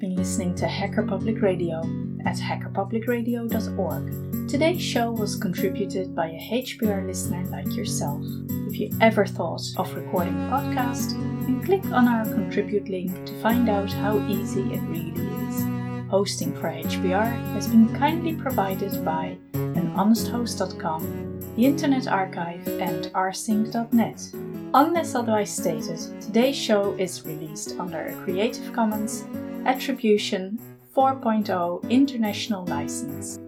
been listening to Hacker Public Radio at hackerpublicradio.org. Today's show was contributed by a HPR listener like yourself. If you ever thought of recording a podcast, then click on our contribute link to find out how easy it really is. Hosting for HPR has been kindly provided by anhonesthost.com, the Internet Archive and rsync.net. Unless otherwise stated, today's show is released under a Creative Commons Attribution 4.0 International License.